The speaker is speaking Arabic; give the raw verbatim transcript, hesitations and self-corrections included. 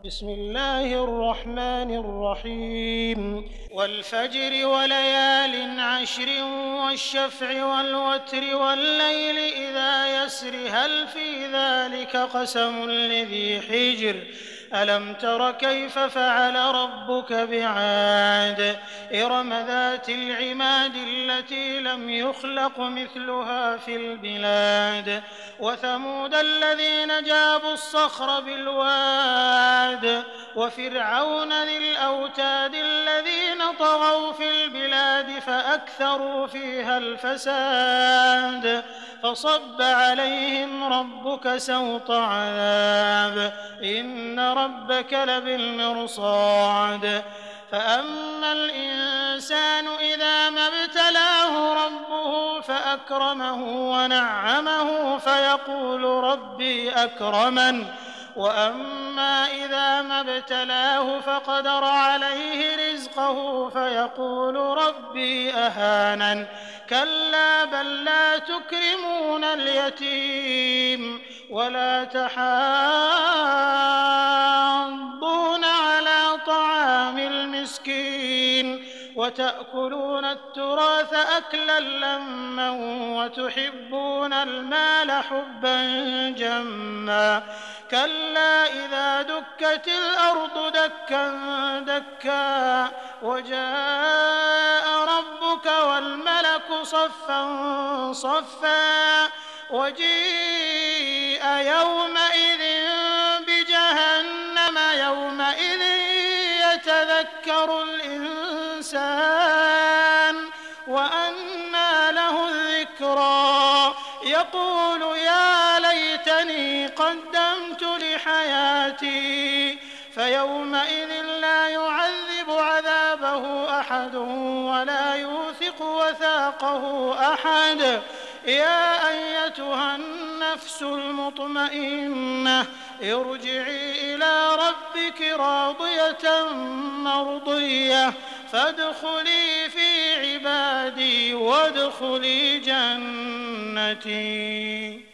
بسم الله الرحمن الرحيم والفجر وليال عشر والشفع والوتر والليل إذا يسر هل في ذلك قسم لذي حجر ألم تر كيف فعل ربك بعاد إرم ذات العماد التي لم يخلق مثلها في البلاد وثمود الذين جابوا الصخر بالواد وفرعون ذي الأوتاد الذين طغوا في البلاد فأكثروا فيها الفساد فصب عليهم ربك سوط عذاب إن ربك لبالمرصاد فأما الإنسان إذا ما ابتلاه ربه فأكرمه ونعمه فيقول ربي أكرمن وأما إذا ما ابتلاه فقدر عليه رزقه فيقول ربي أهانن كلا بل لا تكرمون اليتيم ولا تحاضون على طعام المسكين وتأكلون التراث أكلا لما وتحبون المال حبا جما كلا إذا دكت الأرض دكا دكا وجاء ربك والملك صفا صفا وجيء يومئذ بجهنم يومئذ يتذكر الإنسان وأنى له الذكرى يقول يا ليتني قدمت لحياتي فيومئذ لا يعذب عذابه أحد ولا يوثق وثاقه أحد يا أيتها النفس المطمئنة ارجعي إلى ربك راضية مرضية فادخلي في عبادي وادخلي جنتي.